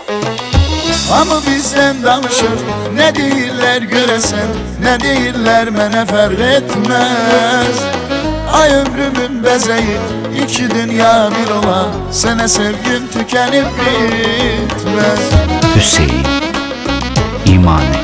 Ama bizden danışır, ne deyirlər görəsən, ne deyirlər mənə fərq etməz. Ay ömrümün bəzəyi, iki dünya bir ola, sənə sevgim tükənib bitməz. Hüseyin İmani.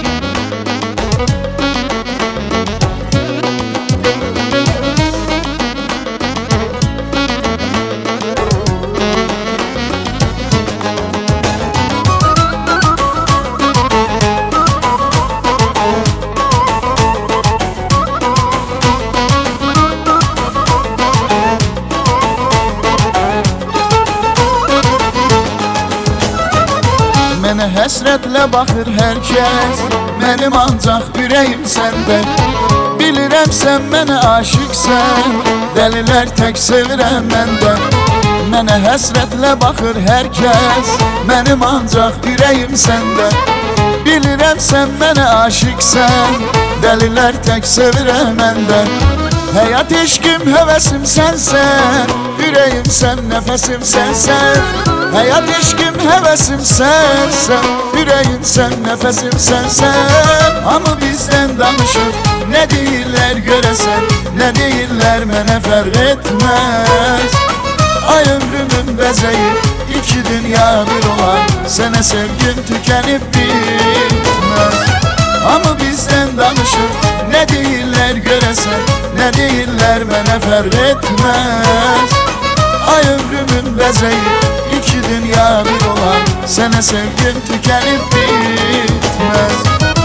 Mənə həsrətlə baxır hər kəs, mənim ancaq ürəyim səndə. Bilirəm sən mənə aşıqsən, dəlilər tək sevirəm məndə. Mənə həsrətlə baxır hər kəs, mənim ancaq ürəyim səndə. Bilirəm sən mənə aşıqsən, dəlilər tək sevirəm məndə. Həyat eşqim, həvəsim sənsən, ürəyim sən, nəfəsim sənsən. Həyat eşqim, həvəsim sənsən, ürəyim sən, nəfəsim sənsən. Hamı bizdən danışır, nə deyirlər görəsən, nə deyirlər mənə fərq etməz. Ay ömrümün bəzəyi, iki dünya bir olan, sənə sevgim tükənib bitməz. Hamı bizdən danışır, nə deyirlər görəsən, nə deyirlər mənə fərq etməz. Ay ömrümün bəzəyi, iki dünya bir olan, sənə sevgim tükənib bitməz.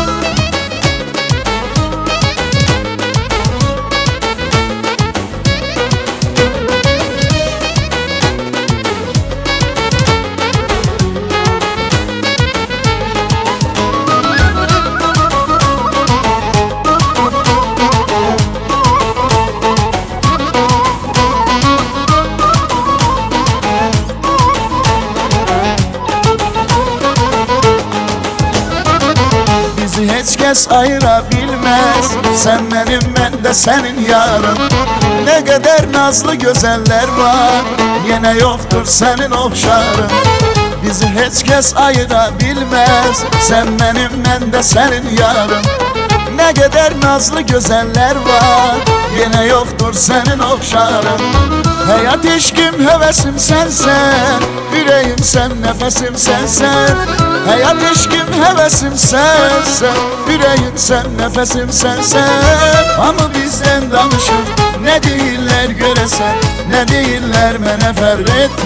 Heç kəs ayıra bilməz, sən mənim, mən də sənin yarın. Nə qədər nazlı gözəllər var, yenə yoxdur sənin oxşarın. Bizi heç kəs ayıra bilməz, sən mənim, mən də sənin yarın. Nə qədər nazlı gözəllər var, yenə yoxdur sənin oxşarın. Həyat eşqim, həvəsim sənsən, ürəyim sən, nəfəsim sənsən. Həyat eşqim, həvəsim sənsən, ürəyim sən, nəfəsim sənsən. Hamı bizdən danışır, nə deyirlər görəsən, nə deyirlər mənə fərq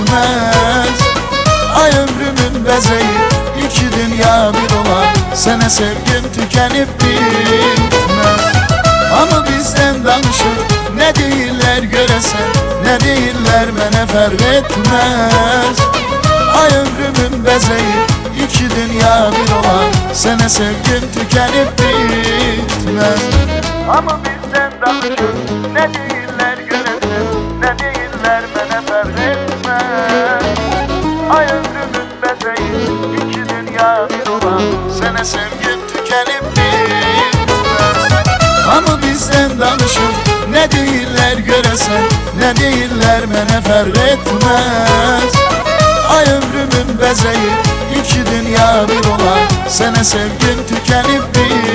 etməz. Ay ömrümün bəzəyi, iki dünya bir olan, sənə sevgim tükənib bitməz. Hamı bizdən danışır, nə deyirlər görəsən, nə deyirlər mənə fərq etməz. Ay ömrümün bəzəyi, iki dünya bir olan, sənə sevgim tükənib bitməz. Hamı bizdən danışır, nə deyirlər görəsən, nə deyirlər mənə fərq etməz. Ay ömrümün bəzəyi, iki dünya bir olan, sənə sevgim tükənib bitməz. Hamı bizdən danışır, nə deyirlər görəsən, nə deyirlər mənə fərq etməz. Ay ömrümün bəzəyi, iki dünya bir olan, sənə sevgim tükənib bitməz.